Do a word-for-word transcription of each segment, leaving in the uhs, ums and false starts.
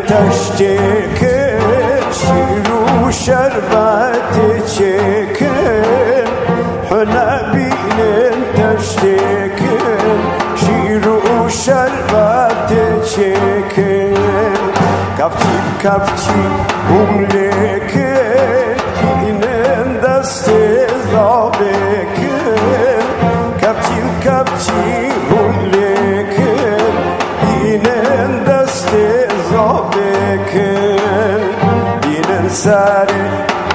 تشتكي شير وشربت تشكن حنا بين تشتكي شير وشربت تشكن كفتي كفتي ولكن بين دست زابكن كفتي كفتي ولكن بين دست زابكن بين ساري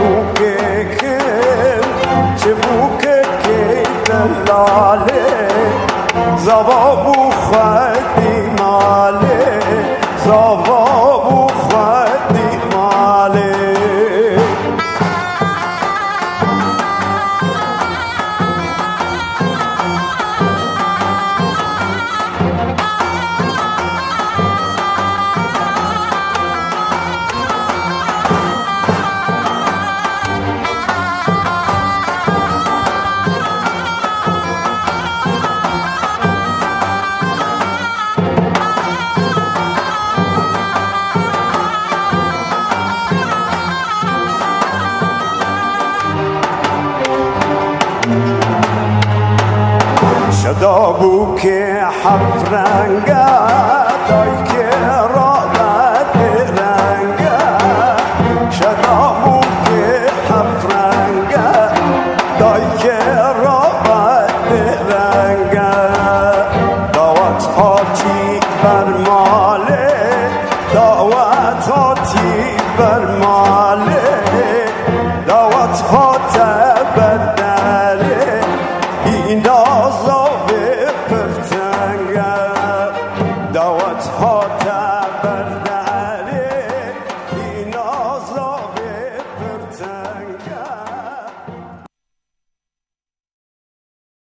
بوككن تبوككي دلاله زوابو خدي ماله زوابو خدي ماله شدابو که حفرنگه دای که رابط رنگه شدابو که حفرنگه دای که رابط رنگه دعوت هاتی بر ماله دعوت هاتی بر ماله